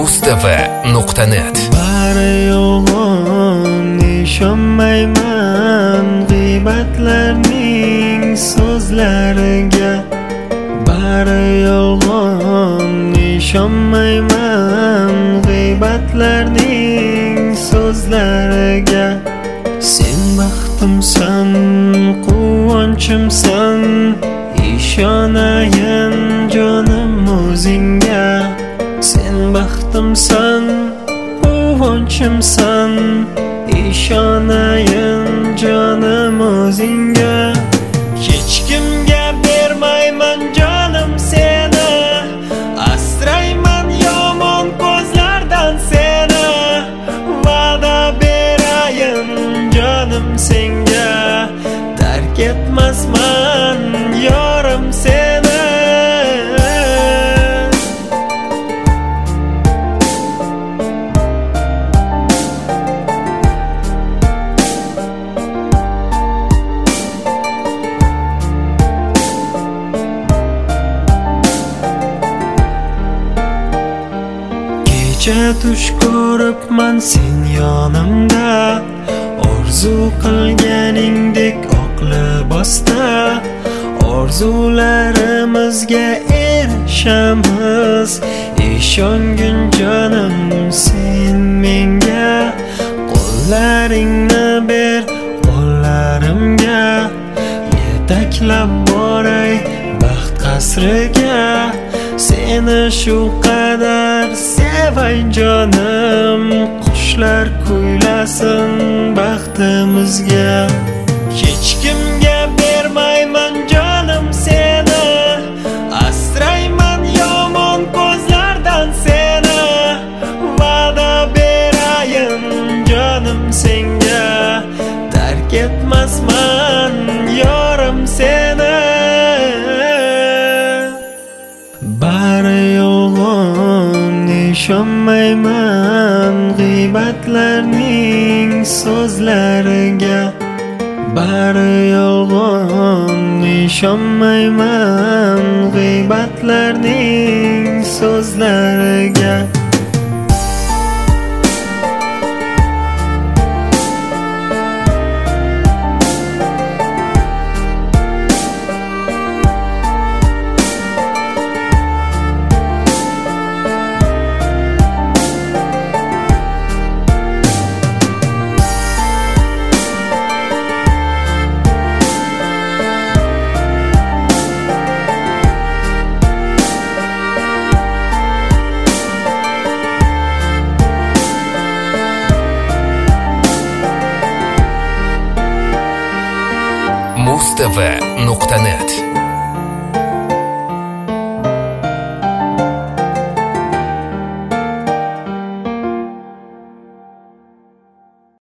Mustafa.net Bari yolg'on, ishonmayman g'iybatlarning so'zlariga. Bari yolg'on, ishonmayman g'iybatlarning so'zlariga. Sen baxtimsan, quvonchimsan, ishonayin jonim o'zingga. Sen baxtimsan, quvonchimsan, ishonayin jonim o'zingga. Hech kimga bermayman jonim seni, asrayman yomon ko'zlardan seni. Va'da berayin jonim senga, tark etmasman yorim seni. Kecha tush ko'ribman sen yonimda, orzu qilganingdek oq libosda. Orzularimizga erishamiz, ishongin jonim sen menga. Qo'llaringni ber qo'llarimga, yetaklab boray baxt qasriga. Seni shu qadar sevay jonim, qushlar kuylasin baxtimizga. Hech kimga bermayman jonim seni, asrayman yomon ko'zlardan seni. Va'da berayin jonim senga, tark etmasman yorim seni. Bari yolg'on, ishonmayman g'iybatlarning so'zlariga. Bari yolg'on, ishonmayman g'iybatlarning so'zlariga. Mustafa.net